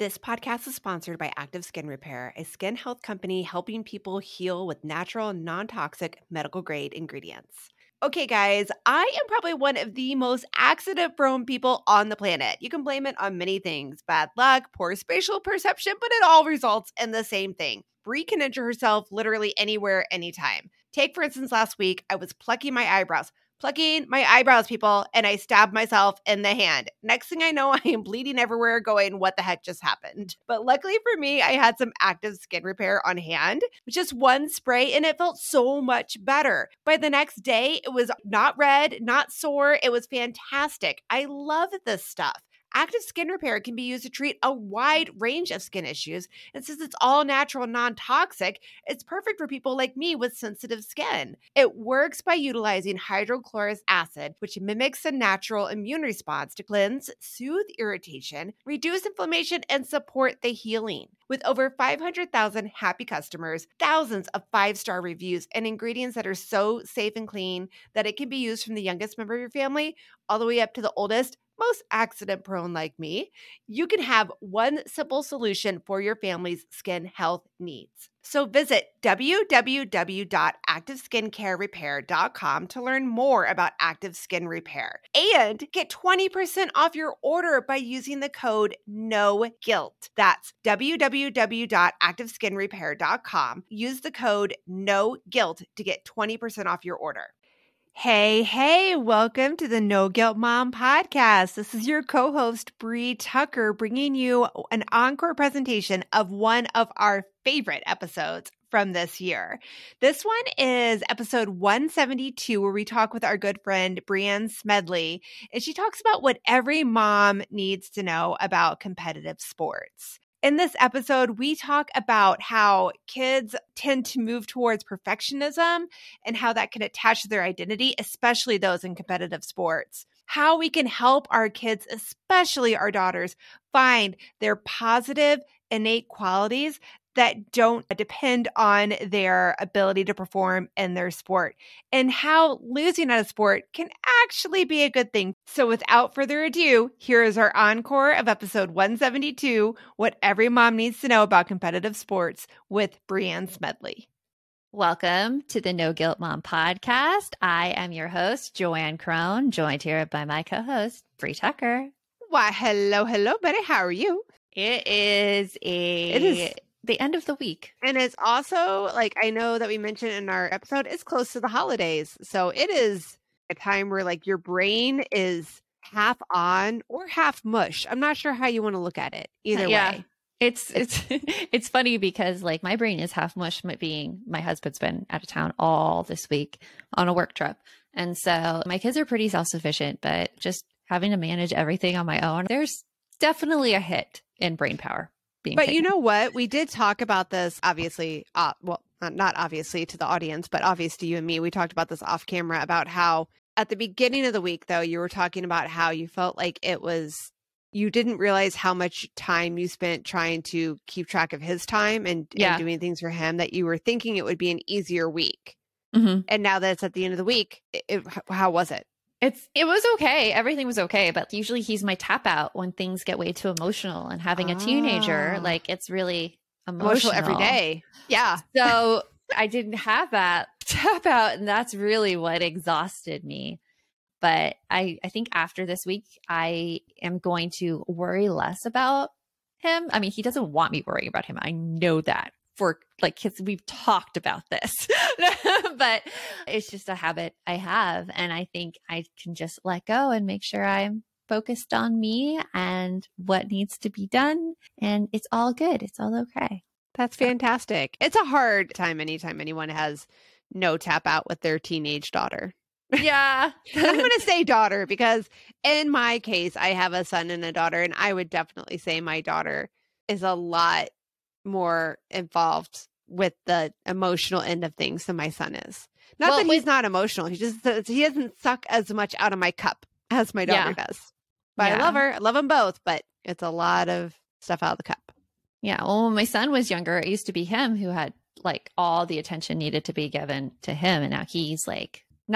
This podcast is sponsored by Active Skin Repair, a skin health company helping people heal with natural, non-toxic, medical-grade ingredients. Okay, guys, I am probably one of the most accident-prone people on the planet. You can blame it on many things, bad luck, poor spatial perception, but it all results in the same thing. Brie can injure herself literally anywhere, anytime. Take, for instance, last week, I was plucking my eyebrows, people, and I stabbed myself in the hand. Next thing I know, I am bleeding everywhere going, what the heck just happened? But luckily for me, I had some Active Skin Repair on hand, with just one spray, and it felt so much better. By the next day, it was not red, not sore. It was fantastic. I love this stuff. Active Skin Repair can be used to treat a wide range of skin issues. And since it's all natural, non-toxic, it's perfect for people like me with sensitive skin. It works by utilizing hydrochloric acid, which mimics a natural immune response to cleanse, soothe irritation, reduce inflammation, and support the healing. With over 500,000 happy customers, thousands of 5-star reviews, and ingredients that are so safe and clean that it can be used from the youngest member of your family all the way up to the oldest, most accident prone like me, you can have one simple solution for your family's skin health needs. So visit www.activeskincarerepair.com to learn more about Active Skin Repair and get 20% off your order by using the code NOGUILT. That's www.activeskinrepair.com. Use the code NOGUILT to get 20% off your order. Hey, welcome to the No Guilt Mom podcast. This is your co-host, Brie Tucker, bringing you an encore presentation of one of our favorite episodes from this year. This one is episode 172, where we talk with our good friend, Brianne Smedley, and she talks about what every mom needs to know about competitive sports. In this episode, we talk about how kids tend to move towards perfectionism and how that can attach to their identity, especially those in competitive sports. How we can help our kids, especially our daughters, find their positive, innate qualities that don't depend on their ability to perform in their sport, and how losing at a sport can actually be a good thing. So without further ado, here is our encore of episode 172, What Every Mom Needs to Know About Competitive Sports with Brianne Smedley. Welcome to the No Guilt Mom podcast. I am your host, Joanne Crone, joined here by my co-host, Brie Tucker. Why, hello, buddy. How are you? It is the end of the week. And it's also, like, I know that we mentioned in our episode, it's close to the holidays. So it is a time where, like, your brain is half on or half mush. I'm not sure how you want to look at it. Either way. It's funny because, like, my brain is half mush, being my husband's been out of town all this week on a work trip. And so my kids are pretty self-sufficient, but just having to manage everything on my own, there's definitely a hit in brain power. But you know what? We did talk about this, obviously, not obviously to the audience, but obvious to you and me. We talked about this off camera about how at the beginning of the week, though, you were talking about how you felt like you didn't realize how much time you spent trying to keep track of his time and doing things for him, that you were thinking it would be an easier week. Mm-hmm. And now that it's at the end of the week, how was it? It was okay. Everything was okay. But usually he's my tap out when things get way too emotional, and having a teenager, like, it's really emotional every day. Yeah. So I didn't have that tap out, and that's really what exhausted me. But I think after this week, I am going to worry less about him. I mean, he doesn't want me worrying about him. I know that. We've talked about this, but it's just a habit I have. And I think I can just let go and make sure I'm focused on me and what needs to be done. And it's all good. It's all okay. That's fantastic. It's a hard time anytime anyone has no tap out with their teenage daughter. Yeah. I'm going to say daughter because in my case, I have a son and a daughter, and I would definitely say my daughter is a lot more involved with the emotional end of things than my son is. Not that he's not emotional. He doesn't suck as much out of my cup as my daughter does. But I love her. I love them both, but it's a lot of stuff out of the cup. Yeah. Well, when my son was younger, it used to be him who had, like, all the attention needed to be given to him. And now he's, like, not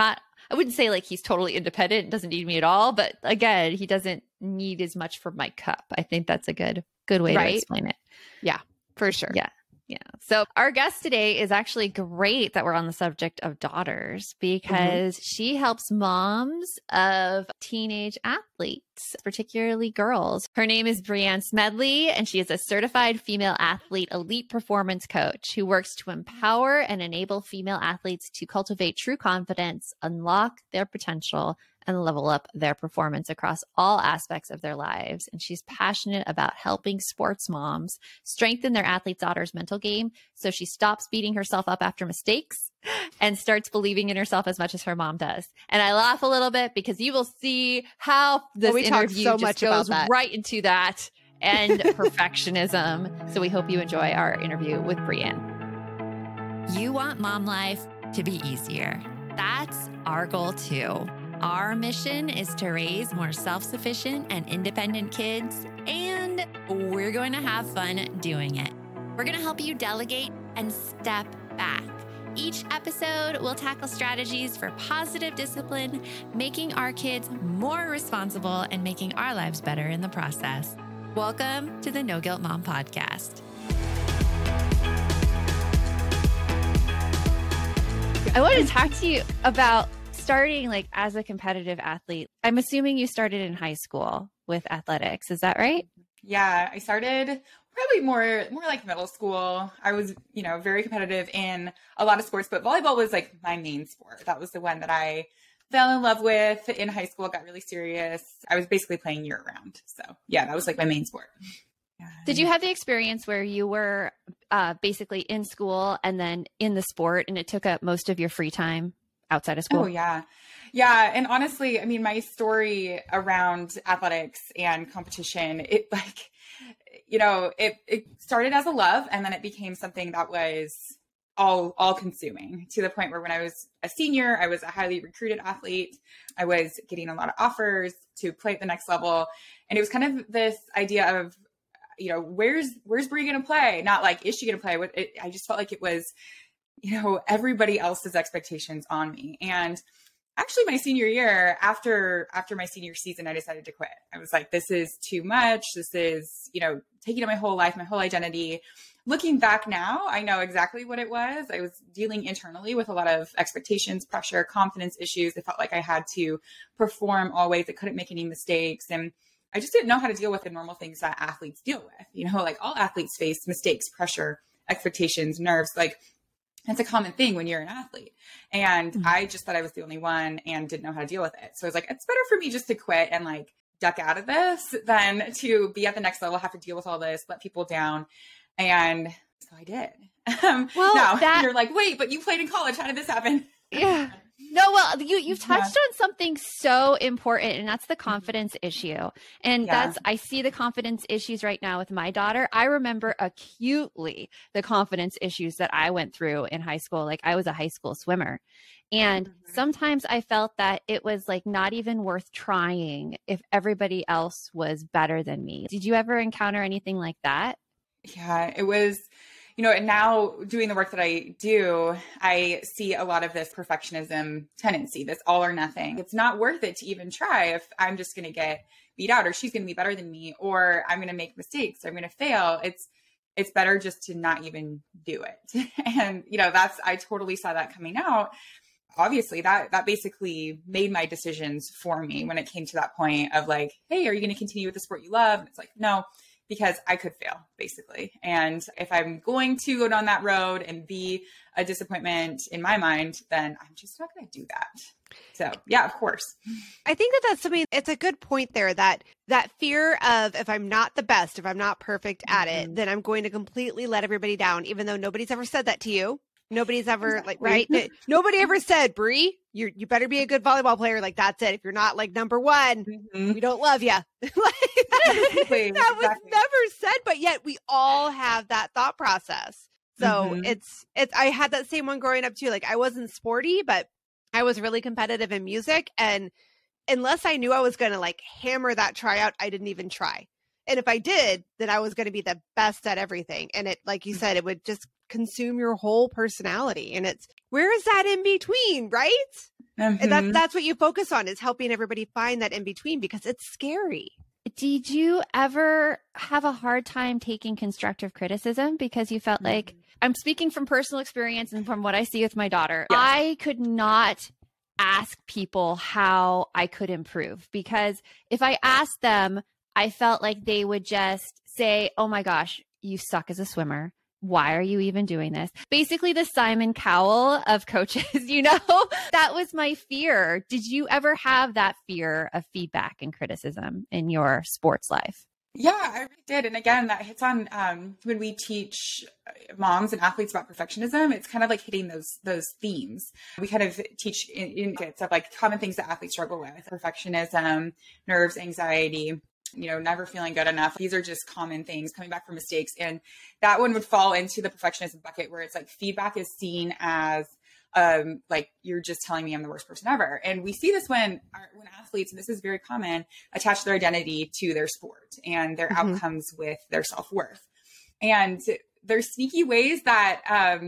I wouldn't say like he's totally independent and doesn't need me at all, but again, he doesn't need as much from my cup. I think that's a good way to explain it. Yeah, for sure. Yeah. Yeah. So our guest today is actually great that we're on the subject of daughters because she helps moms of teenage athletes, particularly girls. Her name is Brianne Smedley, and she is a certified female athlete elite performance coach who works to empower and enable female athletes to cultivate true confidence, unlock their potential, and level up their performance across all aspects of their lives. And she's passionate about helping sports moms strengthen their athlete daughters' mental game so she stops beating herself up after mistakes and starts believing in herself as much as her mom does. And I laugh a little bit because you will see how this interview so just much goes about that. right into that and perfectionism. So we hope you enjoy our interview with Brianne. You want mom life to be easier. That's our goal too. Our mission is to raise more self-sufficient and independent kids, and we're going to have fun doing it. We're going to help you delegate and step back. Each episode will tackle strategies for positive discipline, making our kids more responsible and making our lives better in the process. Welcome to the No Guilt Mom Podcast. I want to talk to you about starting like as a competitive athlete. I'm assuming you started in high school with athletics. Is that right? Yeah, I started probably more like middle school. I was, very competitive in a lot of sports, but volleyball was like my main sport. That was the one that I fell in love with in high school, got really serious. I was basically playing year round. So yeah, that was like my main sport. Yeah. Did you have the experience where you were basically in school and then in the sport and it took up most of your free time outside of school? Oh, yeah. Yeah. And honestly, I mean, my story around athletics and competition, it started as a love, and then it became something that was all consuming, to the point where when I was a senior, I was a highly recruited athlete. I was getting a lot of offers to play at the next level. And it was kind of this idea of, where's Brie going to play? Not like, is she going to play? I just felt like it was, everybody else's expectations on me. And actually my senior year, after my senior season, I decided to quit. I was like, this is too much. This is, taking up my whole life, my whole identity. Looking back now, I know exactly what it was. I was dealing internally with a lot of expectations, pressure, confidence issues. I felt like I had to perform always. I couldn't make any mistakes. And I just didn't know how to deal with the normal things that athletes deal with. Like all athletes face mistakes, pressure, expectations, nerves. Like it's a common thing when you're an athlete. And I just thought I was the only one and didn't know how to deal with it. So I was like, it's better for me just to quit and like duck out of this than to be at the next level, have to deal with all this, let people down. And so I did. You're like, wait, but you played in college. How did this happen? Yeah. No, well, you've touched on something so important, and that's the confidence issue. And I see the confidence issues right now with my daughter. I remember acutely the confidence issues that I went through in high school. Like I was a high school swimmer. And sometimes I felt that it was like not even worth trying if everybody else was better than me. Did you ever encounter anything like that? Yeah, it was, and now doing the work that I do, I see a lot of this perfectionism tendency, this all or nothing. It's not worth it to even try if I'm just going to get beat out, or she's going to be better than me, or I'm going to make mistakes, or I'm going to fail. It's better just to not even do it. And, I totally saw that coming out. Obviously that basically made my decisions for me when it came to that point of like, hey, are you going to continue with the sport you love? And it's like, no, because I could fail basically. And if I'm going to go down that road and be a disappointment in my mind, then I'm just not going to do that. So yeah, of course. I think that's something, it's a good point there, that fear of, if I'm not the best, if I'm not perfect at it, then I'm going to completely let everybody down, even though nobody's ever said that to you. Nobody's ever right. Nobody ever said, Brie, you better be a good volleyball player. Like that's it. If you're not like number one, we don't love you. That was never said, but yet we all have that thought process. So it's, I had that same one growing up too. Like I wasn't sporty, but I was really competitive in music. And unless I knew I was going to like hammer that tryout, I didn't even try. And if I did, then I was going to be the best at everything. And it, like you said, it would just consume your whole personality. And it's, where is that in between, right? Mm-hmm. And that's what you focus on, is helping everybody find that in between, because it's scary. Did you ever have a hard time taking constructive criticism because you felt like, I'm speaking from personal experience and from what I see with my daughter, Yes. I could not ask people how I could improve, because if I asked them, I felt like they would just say, oh my gosh, you suck as a swimmer. Why are you even doing this? Basically the Simon Cowell of coaches, that was my fear. Did you ever have that fear of feedback and criticism in your sports life? Yeah, I really did. And again, that hits on when we teach moms and athletes about perfectionism, it's kind of like hitting those themes. We kind of teach in bits of like common things that athletes struggle with: perfectionism, nerves, anxiety, never feeling good enough. These are just common things, coming back from mistakes. And that one would fall into the perfectionism bucket, where it's like feedback is seen as like, you're just telling me I'm the worst person ever. And we see this when athletes, and this is very common, attach their identity to their sport and their outcomes with their self-worth. And there's sneaky ways that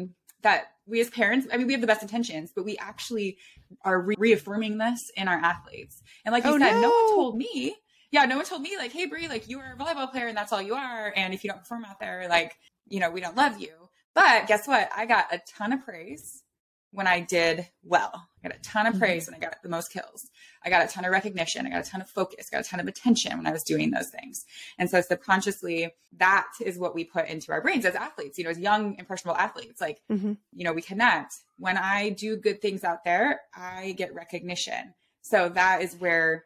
we as parents, we have the best intentions, but we actually are reaffirming this in our athletes. And like you said, no one told me. Yeah, no one told me, like, hey, Brie, like, you are a volleyball player and that's all you are. And if you don't perform out there, like, we don't love you. But guess what? I got a ton of praise when I did well. I got a ton of praise when I got the most kills. I got a ton of recognition. I got a ton of focus, got a ton of attention when I was doing those things. And so subconsciously, that is what we put into our brains as athletes, as young, impressionable athletes. Like, we connect. When I do good things out there, I get recognition. So that is where,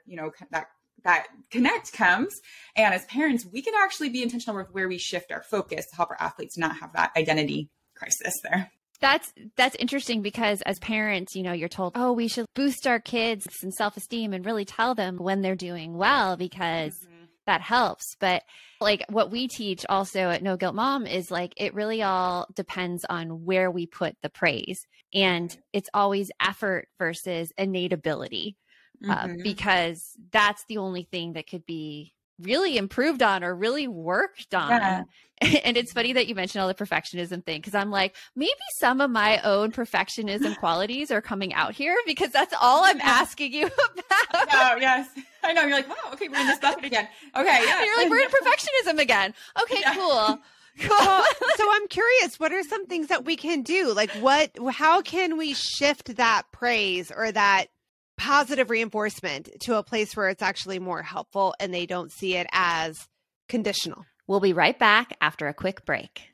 that connect comes. And as parents, we can actually be intentional with where we shift our focus to help our athletes not have that identity crisis there. That's interesting, because as parents, you're told, oh, we should boost our kids and self-esteem and really tell them when they're doing well, because that helps. But like what we teach also at No Guilt Mom is like, it really all depends on where we put the praise. And it's always effort versus innate ability. Because that's the only thing that could be really improved on or really worked on. Yeah. And it's funny that you mentioned all the perfectionism thing, because I'm like, maybe some of my own perfectionism qualities are coming out here, because that's all I'm asking you about. Oh, yes. I know. You're like, wow, okay, we're in this bucket again. Okay, yeah. You're like, we're in perfectionism again. Okay, cool. Well, so I'm curious, what are some things that we can do? Like how can we shift that praise or that positive reinforcement to a place where it's actually more helpful and they don't see it as conditional? We'll be right back after a quick break.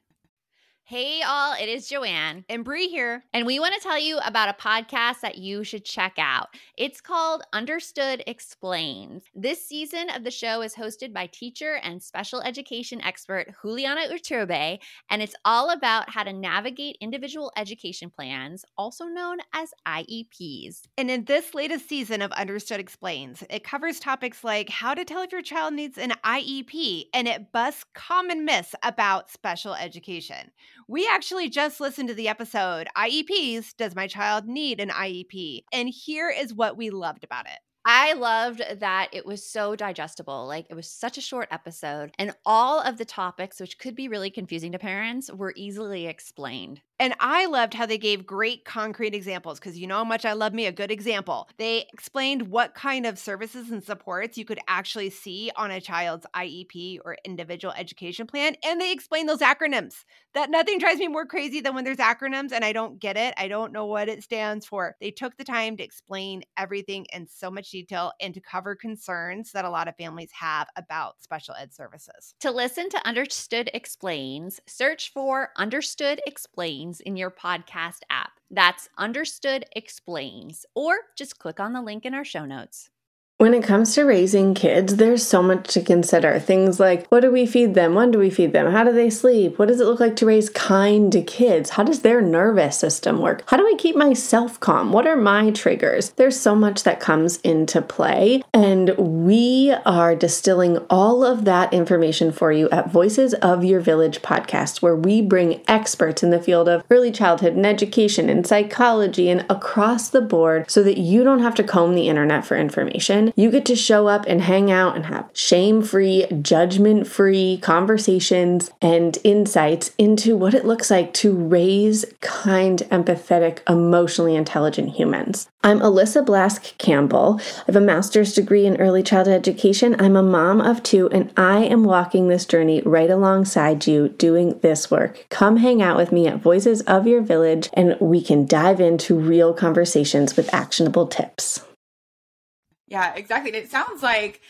Hey all, it is Joanne and Brie here. And we want to tell you about a podcast that you should check out. It's called Understood Explains. This season of the show is hosted by teacher and special education expert Juliana Urturbe, and it's all about how to navigate individual education plans, also known as IEPs. And in this latest season of Understood Explains, it covers topics like how to tell if your child needs an IEP, and it busts common myths about special education. We actually just listened to the episode, IEPs, Does My Child Need an IEP? And here is what we loved about it. I loved that it was so digestible. Like, it was such a short episode, and all of the topics, which could be really confusing to parents, were easily explained. And I loved how they gave great concrete examples, because you know how much I love me a good example. They explained what kind of services and supports you could actually see on a child's IEP or individual education plan. And they explained those acronyms. That nothing drives me more crazy than when there's acronyms and I don't get it. I don't know what it stands for. They took the time to explain everything in so much detail and to cover concerns that a lot of families have about special ed services. To listen to Understood Explains, search for Understood Explains in your podcast app. That's Understood Explains, or just click on the link in our show notes. When it comes to raising kids, there's so much to consider. Things like, what do we feed them? When do we feed them? How do they sleep? What does it look like to raise kind kids? How does their nervous system work? How do I keep myself calm? What are my triggers? There's so much that comes into play, and we are distilling all of that information for you at Voices of Your Village podcast, where we bring experts in the field of early childhood and education and psychology and across the board so that you don't have to comb the internet for information. one, you get to show up and hang out and have shame-free, judgment-free conversations and insights into what it looks like to raise kind, empathetic, emotionally intelligent humans. I'm Alyssa Blask Campbell. I have a master's degree in early childhood education. I'm a mom of 2, and I am walking this journey right alongside you doing this work. Come hang out with me at Voices of Your Village, and we can dive into real conversations with actionable tips. Yeah, exactly. And it sounds like,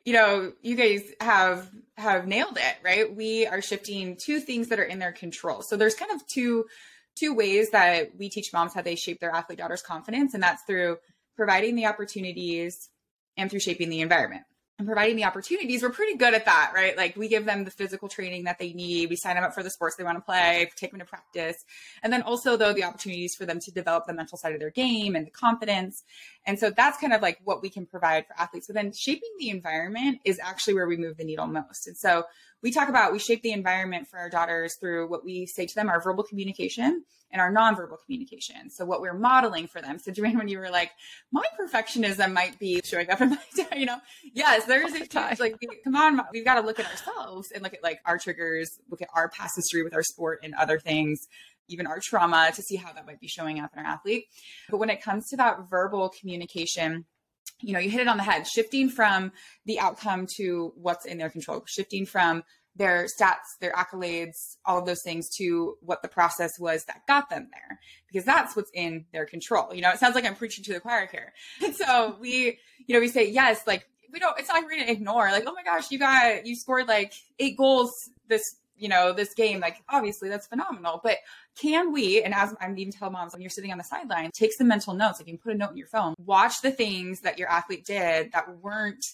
you guys have nailed it, right? We are shifting to things that are in their control. So there's kind of two ways that we teach moms how they shape their athlete daughter's confidence. And that's through providing the opportunities and through shaping the environment. And providing the opportunities, we're pretty good at that, right? Like we give them the physical training that they need. We sign them up for the sports they want to play, take them to practice. And then also though, the opportunities for them to develop the mental side of their game and the confidence. And so that's kind of like what we can provide for athletes. But then shaping the environment is actually where we move the needle most. And so we shape the environment for our daughters through what we say to them, our verbal communication and our nonverbal communication. So what we're modeling for them. So Joanne, when you were like, my perfectionism might be showing up in my, yes, there's a huge, like, come on, we've got to look at ourselves and look at like our triggers, look at our past history with our sport and other things, even our trauma, to see how that might be showing up in our athlete. But when it comes to that verbal communication, you hit it on the head, shifting from the outcome to what's in their control, shifting from their stats, their accolades, all of those things to what the process was that got them there, because that's what's in their control. It sounds like I'm preaching to the choir here. And so we say, yes, like it's not like we're going to ignore like, oh my gosh, you scored like 8 goals this game, like obviously that's phenomenal, but can we, and as I'm even telling moms, when you're sitting on the sideline, take some mental notes. Like you can put a note in your phone, watch the things that your athlete did that weren't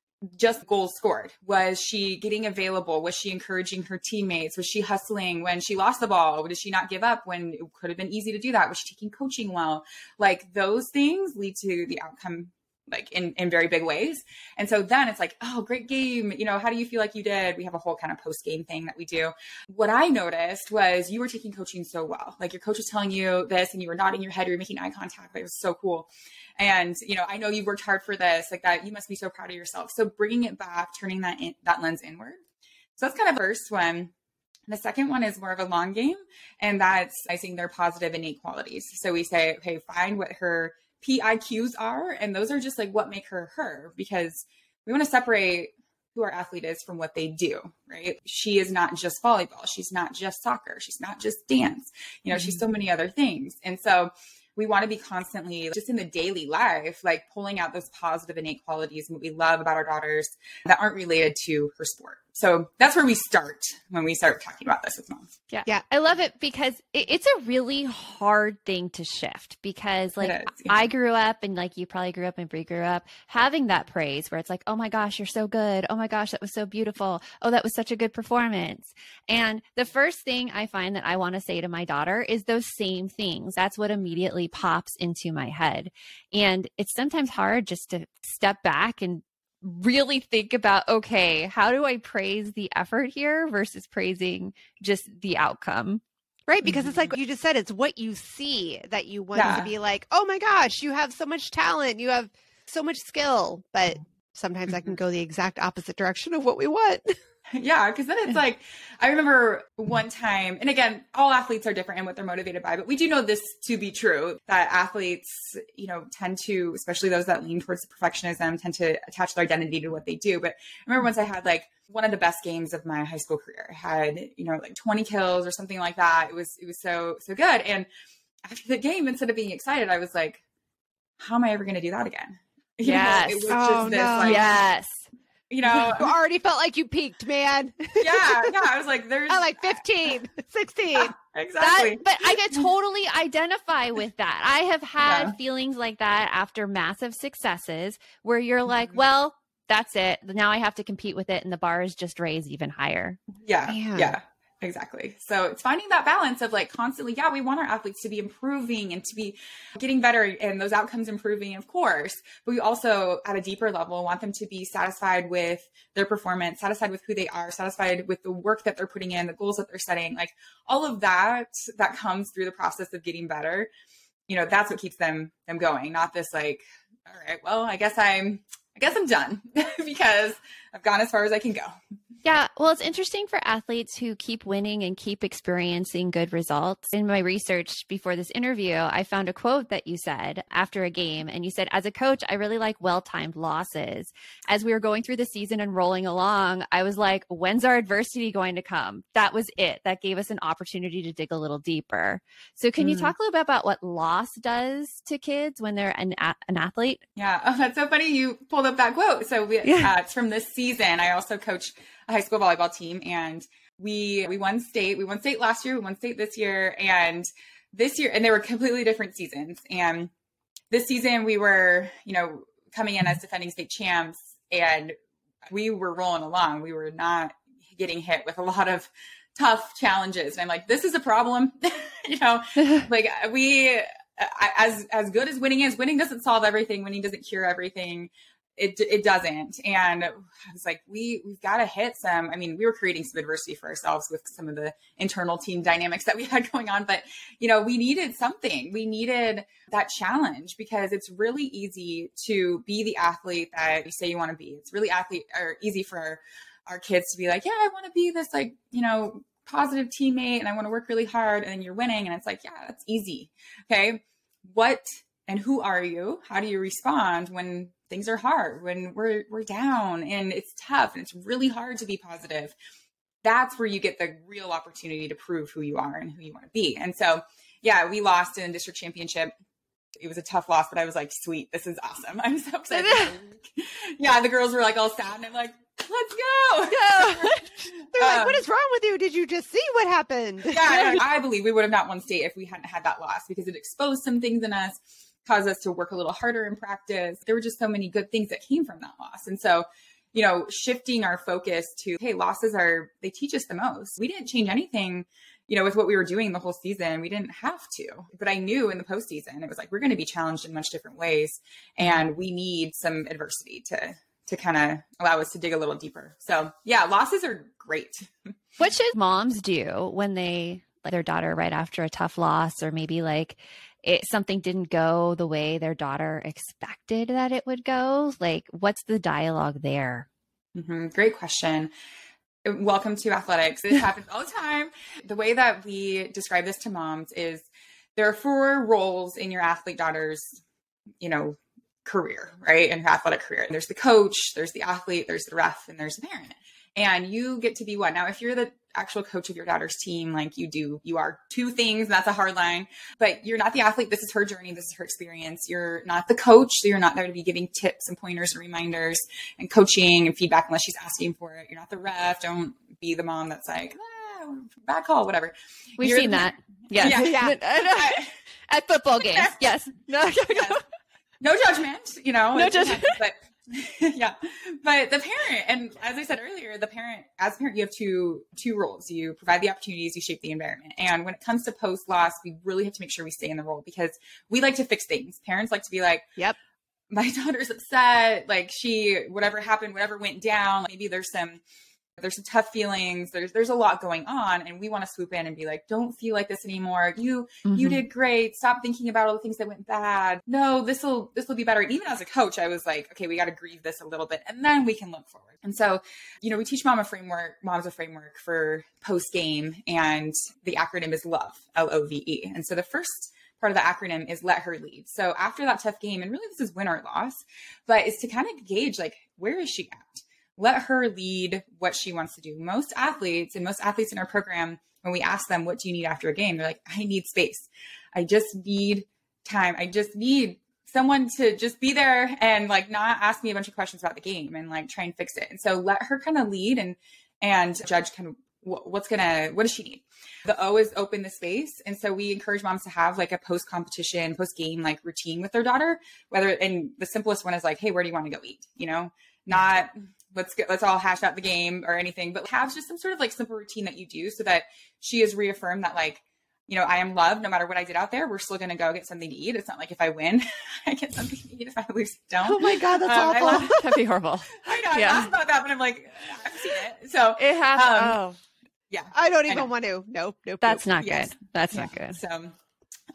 just goals scored. Was she getting available? Was she encouraging her teammates? Was she hustling when she lost the ball? Did she not give up when it could have been easy to do that? Was she taking coaching well? Like those things lead to the outcome like in very big ways. And so then it's like, oh, great game. How do you feel like you did? We have a whole kind of post-game thing that we do. What I noticed was you were taking coaching so well. Like your coach was telling you this and you were nodding your head, you were making eye contact. It was so cool. And, I know you worked hard for this, like that. You must be so proud of yourself. So bringing it back, turning that lens inward. So that's kind of the first one. The second one is more of a long game, and that's recognizing their positive innate qualities. So we say, okay, find what her PIQs are. And those are just like what make her her, because we want to separate who our athlete is from what they do, right? She is not just volleyball. She's not just soccer. She's not just dance. She's so many other things. And so we want to be constantly just in the daily life, like pulling out those positive innate qualities and what we love about our daughters that aren't related to her sport. So that's where we start when we start talking about this with moms. Yeah. I love it because it's a really hard thing to shift, because like I grew up, and like you probably grew up and Bree grew up, having that praise where it's like, oh my gosh, you're so good. Oh my gosh, that was so beautiful. Oh, that was such a good performance. And the first thing I find that I want to say to my daughter is those same things. That's what immediately pops into my head. And it's sometimes hard just to step back and really think about, okay, how do I praise the effort here versus praising just the outcome? Right. Because it's like you just said, it's what you see that you want to be like, oh my gosh, you have so much talent. You have so much skill. But sometimes I can go the exact opposite direction of what we want. Yeah. Cause then it's like, I remember one time, and again, all athletes are different in what they're motivated by, but we do know this to be true, that athletes, tend to, especially those that lean towards perfectionism, tend to attach their identity to what they do. But I remember once I had like one of the best games of my high school career. I had, like 20 kills or something like that. It was so good. And after the game, instead of being excited, I was like, how am I ever going to do that again? Yes. It was just this, like, yes. You already felt like you peaked, man. Yeah. I was like, I like 15, 16. Exactly. But I could totally identify with that. I have had feelings like that after massive successes where you're like, well, that's it. Now I have to compete with it. And the bar is just raised even higher. Yeah. Exactly. So it's finding that balance of like constantly, we want our athletes to be improving and to be getting better and those outcomes improving, of course, but we also at a deeper level want them to be satisfied with their performance, satisfied with who they are, satisfied with the work that they're putting in, the goals that they're setting, like all of that comes through the process of getting better. That's what keeps them going, not this like, all right, well, I guess I'm I guess I'm done because I've gone as far as I can go. Yeah, well, it's interesting for athletes who keep winning and keep experiencing good results. In my research before this interview, I found a quote that you said after a game, and you said, as a coach, I really like well-timed losses. As we were going through the season and rolling along, I was like, when's our adversity going to come? That was it. That gave us an opportunity to dig a little deeper. So can you talk a little bit about what loss does to kids when they're an athlete? Yeah, oh, that's so funny. You pulled up that quote. So it's from this season. I also coach a high school volleyball team, and we won state. We won state last year. We won state this year, and they were completely different seasons. And this season we were, coming in as defending state champs, and we were rolling along. We were not getting hit with a lot of tough challenges. And I'm like, this is a problem. Like as good as winning is, winning doesn't solve everything. Winning doesn't cure everything. It doesn't. And I was like, we've got to hit some, we were creating some adversity for ourselves with some of the internal team dynamics that we had going on, but we needed something. We needed that challenge, because it's really easy to be the athlete that you say you want to be. It's really easy for our kids to be like, yeah, I want to be this positive teammate and I want to work really hard. And then you're winning. And it's like, yeah, that's easy. Okay. What and who are you? How do you respond when things are hard, when we're down and it's tough and it's really hard to be positive? That's where you get the real opportunity to prove who you are and who you want to be. And so, yeah, we lost in district championship. It was a tough loss, but I was like, sweet, this is awesome. I'm so excited. Yeah, the girls were like all sad and I'm like, let's go. Yeah. They're like, what is wrong with you? Did you just see what happened? Yeah, I believe we would have not won state if we hadn't had that loss, because it exposed some things in us, caused us to work a little harder in practice. There were just so many good things that came from that loss. And so, shifting our focus to, hey, losses they teach us the most. We didn't change anything, with what we were doing the whole season. We didn't have to, but I knew in the postseason, it was like, we're going to be challenged in much different ways. And we need some adversity to kind of allow us to dig a little deeper. So yeah, losses are great. What should moms do when they let their daughter right after a tough loss, or maybe something didn't go the way their daughter expected that it would go? What's the dialogue there? Mm-hmm. Great question. Welcome to athletics. This happens all the time. The way that we describe this to moms is there are 4 roles in your athlete daughter's, career, right? In her athletic career. There's the coach, there's the athlete, there's the ref, and there's the parent. And you get to be one. Now, if you're the actual coach of your daughter's team, you are 2 things, and that's a hard line, but you're not the athlete. This is her journey. This is her experience. You're not the coach. So you're not there to be giving tips and pointers and reminders and coaching and feedback unless she's asking for it. You're not the ref. Don't be the mom that's like, bad call, whatever. We've seen that. Yes. Yeah. At football games. Yes. No judgment, no judgment. But yeah, but the parent, and as I said earlier, as a parent, you have two roles. You provide the opportunities, you shape the environment. And when it comes to post loss, we really have to make sure we stay in the role, because we like to fix things. Parents like to be like, yep, my daughter's upset. Whatever happened, whatever went down, maybe there's some tough feelings. There's a lot going on, and we want to swoop in and be like, don't feel like this anymore. You did great. Stop thinking about all the things that went bad. No, this will be better. And even as a coach, I was like, okay, we got to grieve this a little bit, and then we can look forward. And so, we teach moms a framework for post game, and the acronym is LOVE, LOVE. And so the first part of the acronym is let her lead. So after that tough game, and really this is win or loss, but it's to kind of gauge, where is she at? Let her lead what she wants to do. Most athletes in our program, when we ask them, what do you need after a game? They're like, I need space. I just need time. I just need someone to just be there and not ask me a bunch of questions about the game and try and fix it. And so let her kind of lead and judge kind of what does she need? The O is open the space. And so we encourage moms to have a post competition, post game, routine with their daughter, and the simplest one is hey, where do you want to go eat? Not let's all hash out the game or anything, but have just some sort of simple routine that you do so that she is reaffirmed that I am loved no matter what I did out there. We're still going to go get something to eat. It's not if I win, I get something to eat. If I lose, I don't. Oh my God, that's awful. That'd be horrible. I know. I laugh about that, but I'm like, I've seen it. So it has. Yeah. I don't even want to. Nope. That's not good. That's not good. So,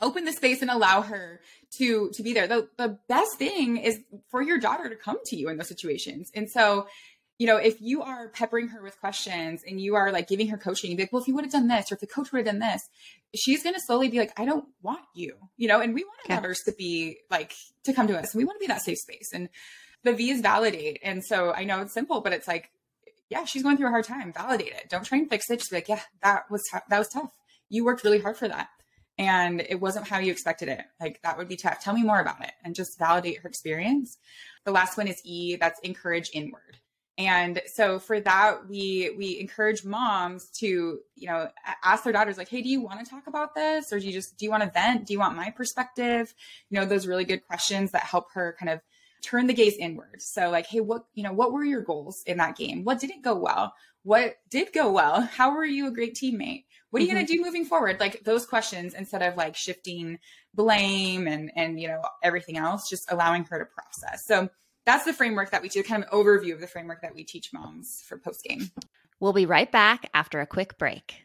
open the space and allow her to be there. The best thing is for your daughter to come to you in those situations. And so, you know, if you are peppering her with questions and you are like giving her coaching, you'd be like, well, if you would have done this, or if the coach would have done this, she's going to slowly be like, I don't want you, you know, and we want our daughters to be like, to come to us. And we want to be that safe space. And the V is validate. And so I know it's simple, but it's like, yeah, she's going through a hard time. Validate it. Don't try and fix it. Just be like, yeah, that was tough. You worked really hard for that. And it wasn't how you expected it. Like, that would be tough. Tell me more about it, and just validate her experience. The last one is E, that's encourage inward. And so for that, we encourage moms to, you know, ask their daughters like, hey, do you want to talk about this? Or do you want to vent? Do you want my perspective? You know, those really good questions that help her kind of turn the gaze inward. So like, hey, what were your goals in that game? What didn't go well? What did go well? How were you a great teammate? What are you going to do moving forward? Like those questions, instead of like shifting blame and, you know, everything else, just allowing her to process. So that's the framework that we do, kind of overview of the framework that we teach moms for post-game. We'll be right back after a quick break.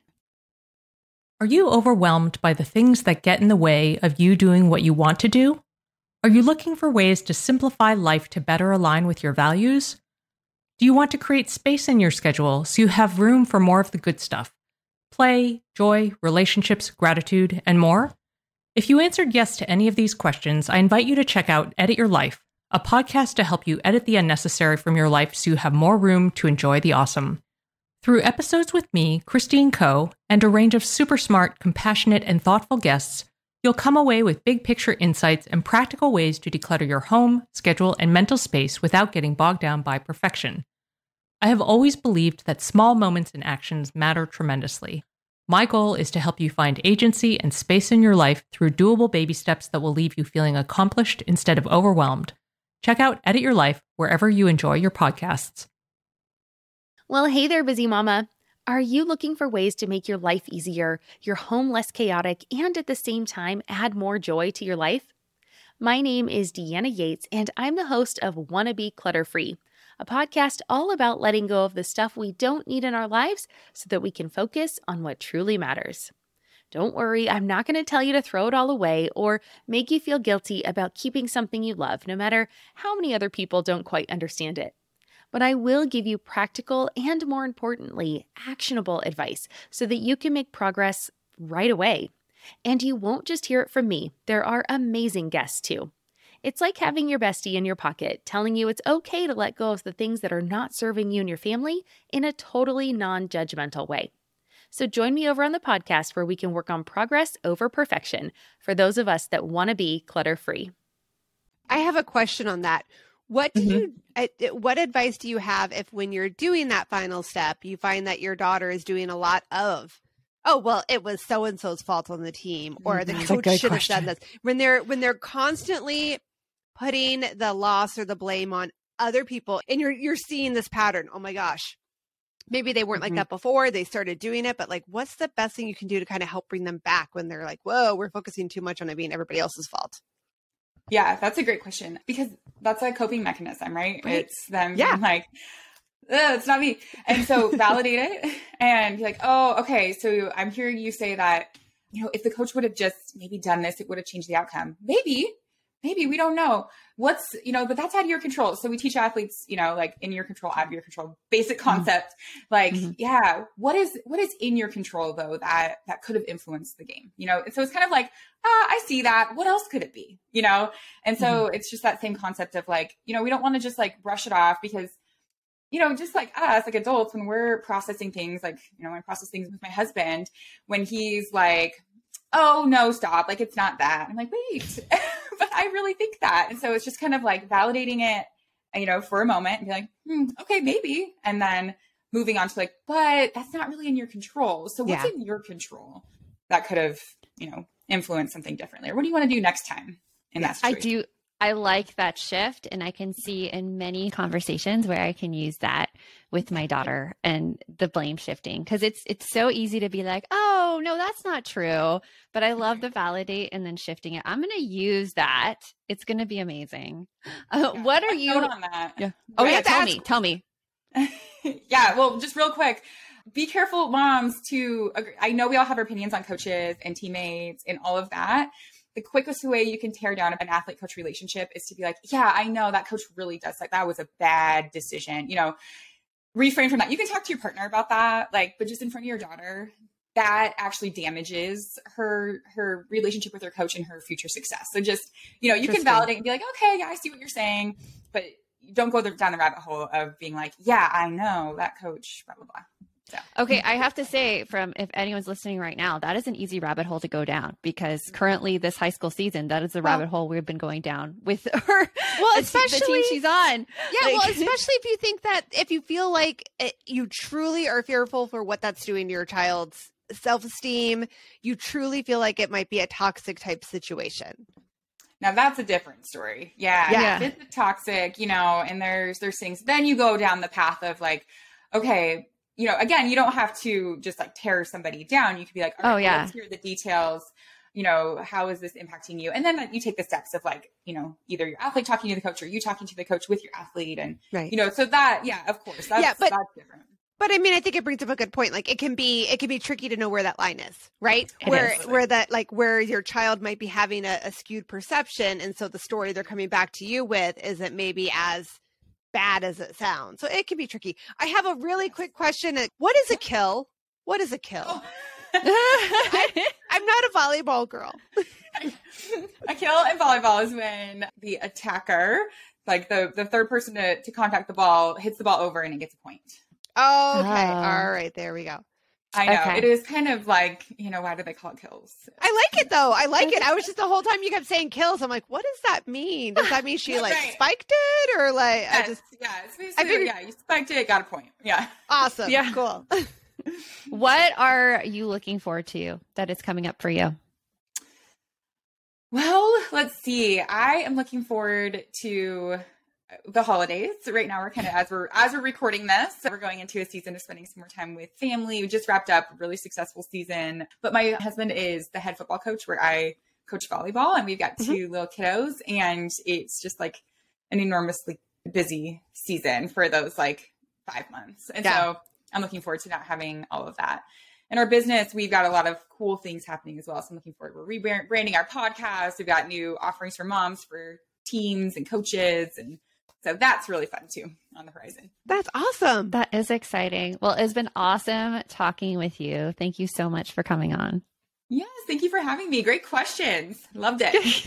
Are you overwhelmed by the things that get in the way of you doing what you want to do? Are you looking for ways to simplify life to better align with your values? Do you want to create space in your schedule so you have room for more of the good stuff? Play, joy, relationships, gratitude, and more? If you answered yes to any of these questions, I invite you to check out Edit Your Life, a podcast to help you edit the unnecessary from your life so you have more room to enjoy the awesome. Through episodes with me, Christine Coe, and a range of super smart, compassionate, and thoughtful guests, you'll come away with big picture insights and practical ways to declutter your home, schedule, and mental space without getting bogged down by perfection. I have always believed that small moments and actions matter tremendously. My goal is to help you find agency and space in your life through doable baby steps that will leave you feeling accomplished instead of overwhelmed. Check out Edit Your Life wherever you enjoy your podcasts. Well, hey there, busy mama. Are you looking for ways to make your life easier, your home less chaotic, and at the same time add more joy to your life? My name is Deanna Yates, and I'm the host of Wanna Be Clutter Free, a podcast all about letting go of the stuff we don't need in our lives so that we can focus on what truly matters. Don't worry, I'm not going to tell you to throw it all away or make you feel guilty about keeping something you love, no matter how many other people don't quite understand it. But I will give you practical and, more importantly, actionable advice so that you can make progress right away. And you won't just hear it from me. There are amazing guests too. It's like having your bestie in your pocket telling you it's okay to let go of the things that are not serving you and your family in a totally non-judgmental way. So join me over on the podcast where we can work on progress over perfection for those of us that want to be clutter-free. I have a question on that. What advice do you have if when you're doing that final step, you find that your daughter is doing a lot of, oh, well, it was so-and-so's fault on the team, or the coach should have done this. When they're constantly putting the loss or the blame on other people, and you're seeing this pattern. Oh my gosh. Maybe they weren't like that before. They started doing it, but like, what's the best thing you can do to kind of help bring them back when they're like, whoa, we're focusing too much on it being everybody else's fault? Yeah, that's a great question, because that's a coping mechanism, right? It's them being like, it's not me. And so validate it and be like, oh, okay. So I'm hearing you say that, you know, if the coach would have just maybe done this, it would have changed the outcome. Maybe we don't know but that's out of your control. So we teach athletes, you know, like in your control, out of your control, basic concept. Like, yeah, what is in your control though, that could have influenced the game, you know? And so it's kind of like, I see that. What else could it be? You know? And so it's just that same concept of like, you know, we don't want to just like brush it off, because, you know, just like us, like adults, when we're processing things, like, you know, I process things with my husband when he's like, oh no, stop. Like, it's not that. I'm like, wait, but I really think that. And so it's just kind of like validating it, you know, for a moment and be like, okay, maybe. And then moving on to like, but that's not really in your control. So what's in your control that could have, you know, influenced something differently? Or what do you want to do next time in that situation? I like that shift, and I can see in many conversations where I can use that with my daughter and the blame shifting, because it's so easy to be like, oh, no, that's not true. But I love the validate and then shifting it. I'm going to use that. It's going to be amazing. What are you on that? Yeah. Oh, yeah. Tell me. Yeah. Well, just real quick. be careful, moms, to agree. I know we all have our opinions on coaches and teammates and all of that. The quickest way you can tear down an athlete-coach relationship is to be like, yeah, I know that coach really does like, that was a bad decision. Refrain from that. You can talk to your partner about that, but just in front of your daughter, that actually damages her relationship with her coach and her future success. So just, you can validate and be like, okay, yeah, I see what you're saying, but don't go down the rabbit hole of being like, yeah, I know that coach, blah, blah, blah. So. Okay, I have to say, if anyone's listening right now, that is an easy rabbit hole to go down, because currently this high school season, that is the rabbit hole we've been going down with her. Well, especially the team she's on. Yeah, well, especially if you feel like you truly are fearful for what that's doing to your child's self-esteem, you truly feel like it might be a toxic type situation. Now that's a different story. Yeah. If it's toxic, and there's things, then you go down the path of like, okay, again, you don't have to just like tear somebody down. You could be like, all right, let's hear the details. How is this impacting you? And then you take the steps of like, either your athlete talking to the coach or you talking to the coach with your athlete. And, so that, that's different. But I mean, I think it brings up a good point. Like it can be tricky to know where that line is, right? Where your child might be having a skewed perception. And so the story they're coming back to you with isn't maybe as bad as it sounds. So it can be tricky. I have a really quick question. What is a kill? What is a kill? Oh. I'm not a volleyball girl. A kill in volleyball is when the attacker, like the third person to contact the ball, hits the ball over and it gets a point. Oh, okay. All right. There we go. I know. Okay. It is kind of like, why do they call it kills? I like it though. I like it. I was just the whole time you kept saying kills. I'm like, what does that mean? Does that mean she spiked it or like, yes, it's basically, you spiked it, got a point. Yeah. Awesome. Yeah. Cool. What are you looking forward to that is coming up for you? Well, let's see. I am looking forward to the holidays. So right now we're kind of, as we're recording this, we're going into a season of spending some more time with family. We just wrapped up a really successful season, but my husband is the head football coach where I coach volleyball, and we've got two little kiddos, and it's just like an enormously busy season for those like 5 months. And so I'm looking forward to not having all of that. In our business, we've got a lot of cool things happening as well. So I'm looking forward. We're rebranding our podcast. We've got new offerings for moms, for teams and coaches, and so that's really fun too on the horizon. That's awesome. That is exciting. Well, it's been awesome talking with you. Thank you so much for coming on. Yes, thank you for having me. Great questions. Loved it.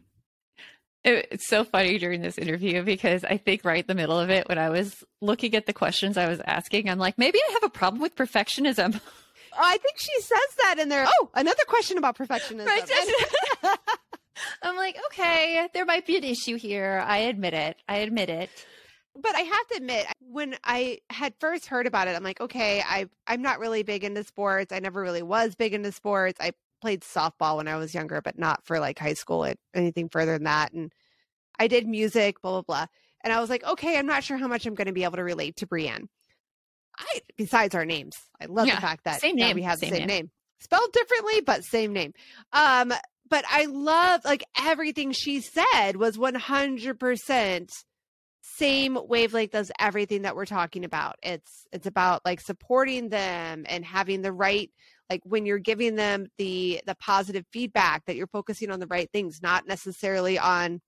It's so funny during this interview because I think right in the middle of it, when I was looking at the questions I was asking, I'm like, maybe I have a problem with perfectionism. Oh, I think she says that in there. Oh, another question about perfectionism. Right. I'm like, okay, there might be an issue here. I admit it. But I have to admit, when I had first heard about it, I'm like, okay, I'm not really big into sports. I never really was big into sports. I played softball when I was younger, but not for like high school or anything further than that. And I did music, blah, blah, blah. And I was like, okay, I'm not sure how much I'm going to be able to relate to Brienne. Besides our names. I love the fact that we have the same name. Spelled differently, but same name. But I love, like, everything she said was 100% same wavelength as everything that we're talking about. It's about like supporting them and having the right, like when you're giving them the positive feedback, that you're focusing on the right things, not necessarily on,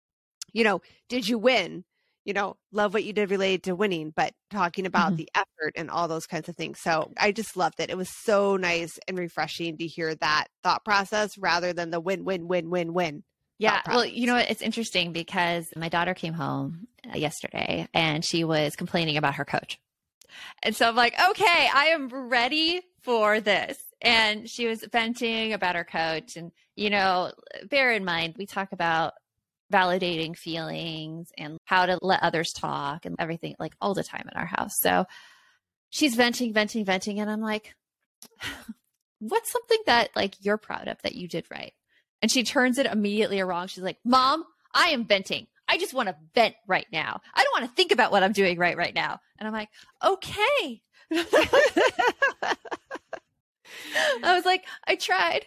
did you win? Love what you did related to winning, but talking about the effort and all those kinds of things. So I just loved it. It was so nice and refreshing to hear that thought process rather than the win, win, win, win, win. Yeah. Well, it's interesting because my daughter came home yesterday and she was complaining about her coach. And so I'm like, okay, I am ready for this. And she was venting about her coach. And, bear in mind, we talk about validating feelings and how to let others talk and everything, like all the time in our house. So she's venting. And I'm like, what's something that like you're proud of that you did right? And she turns it immediately around. She's like, Mom, I am venting. I just want to vent right now. I don't want to think about what I'm doing right now. And I'm like, okay. I was like, I tried.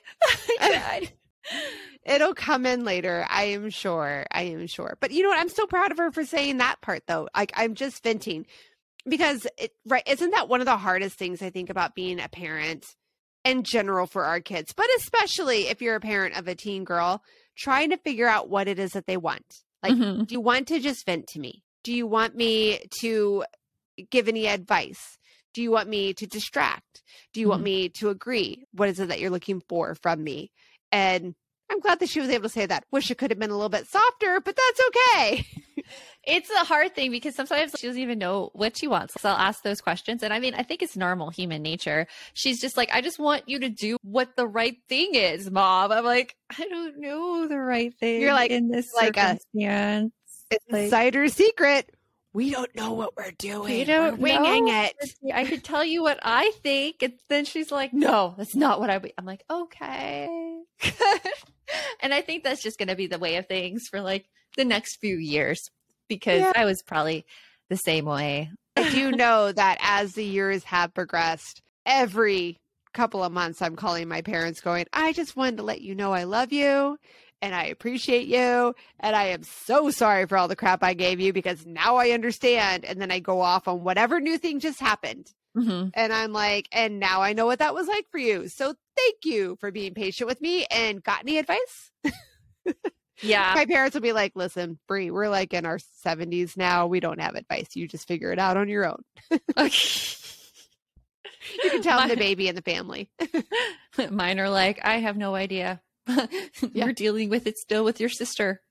It'll come in later. I am sure. But you know what? I'm so proud of her for saying that part though. Like, I'm just venting. Because, isn't that one of the hardest things I think about being a parent in general for our kids, but especially if you're a parent of a teen girl, trying to figure out what it is that they want. Like, do you want to just vent to me? Do you want me to give any advice? Do you want me to distract? Do you want me to agree? What is it that you're looking for from me? And I'm glad that she was able to say that. Wish it could have been a little bit softer, but that's okay. It's a hard thing because sometimes she doesn't even know what she wants. So I'll ask those questions. And I mean, I think it's normal human nature. She's just like, I just want you to do what the right thing is, Mom. I'm like, I don't know the right thing. You're like, in this like circumstance. It's insider secret. We don't know what we're doing. We don't we're winging know. it. I could tell you what I think. And then she's like, no, that's not what I'm like, okay. And I think that's just going to be the way of things for like the next few years, because I was probably the same way. I do know that as the years have progressed, every couple of months I'm calling my parents going, I just wanted to let you know I love you and I appreciate you. And I am so sorry for all the crap I gave you because now I understand. And then I go off on whatever new thing just happened. And I'm like, and now I know what that was like for you. So thank you for being patient with me. And got any advice? Yeah. My parents will be like, listen, Brie, we're like in our 70s now. We don't have advice. You just figure it out on your own. You can tell I'm the baby in the family. Mine are like, I have no idea. You're dealing with it still with your sister.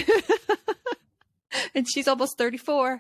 And she's almost 34.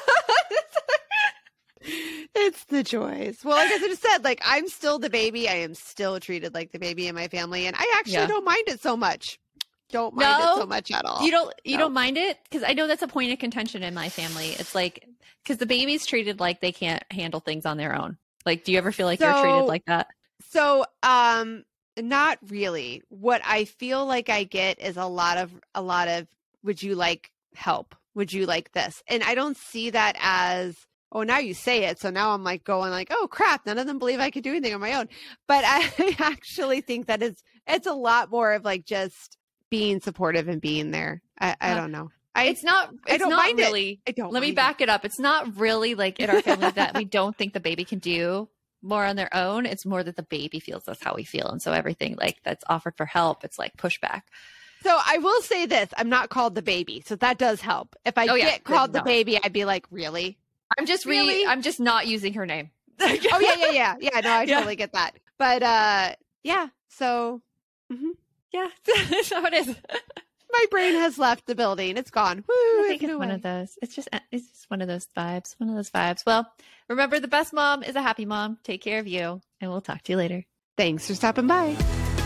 It's the joys. Well, like I just said, like I'm still the baby. I am still treated like the baby in my family. And I actually don't mind it so much. Don't mind it so much at all. You don't mind it? Because I know that's a point of contention in my family. It's like, because the baby's treated like they can't handle things on their own. Like, do you ever feel like you're treated like that? So, not really. What I feel like I get is a lot of, would you like help? Would you like this? And I don't see that as, oh, now you say it. So now I'm like going like, oh crap, none of them believe I could do anything on my own. But I actually think that it's a lot more of like just being supportive and being there. I don't know. I don't mind really. Let me back it up. It's not really like in our family that we don't think the baby can do more on their own. It's more that the baby feels that's how we feel. And so everything like that's offered for help, it's like pushback. So I will say this, I'm not called the baby. So that does help. If I get called the baby, I'd be like, really? I'm just I'm just not using her name. Oh yeah. Yeah, no, I totally get that. But yeah, so yeah, that's how it is. My brain has left the building. It's gone. Woo, I think it's one of those. It's just one of those vibes. One of those vibes. Well, remember, the best mom is a happy mom. Take care of you, and we'll talk to you later. Thanks for stopping by.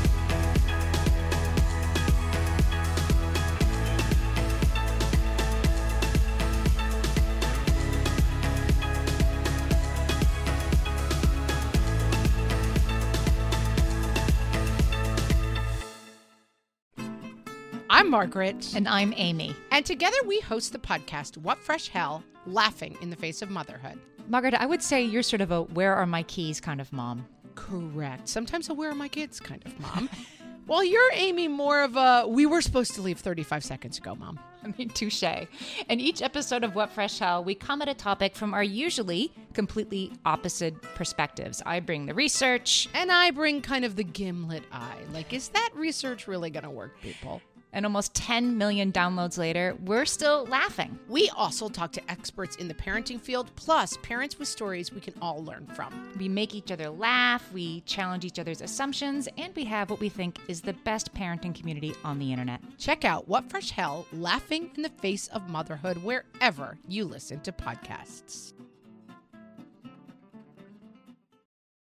I'm Margaret. And I'm Amy. And together we host the podcast, What Fresh Hell? Laughing in the Face of Motherhood. Margaret, I would say you're sort of a where are my keys kind of mom. Correct. Sometimes a where are my kids kind of mom. Well, you're, Amy, more of a we were supposed to leave 35 seconds ago, Mom. I mean, touche. In each episode of What Fresh Hell, we come at a topic from our usually completely opposite perspectives. I bring the research. And I bring kind of the gimlet eye. Like, is that research really going to work, people? And almost 10 million downloads later, we're still laughing. We also talk to experts in the parenting field, plus parents with stories we can all learn from. We make each other laugh, we challenge each other's assumptions, and we have what we think is the best parenting community on the internet. Check out What Fresh Hell? Laughing in the Face of Motherhood wherever you listen to podcasts.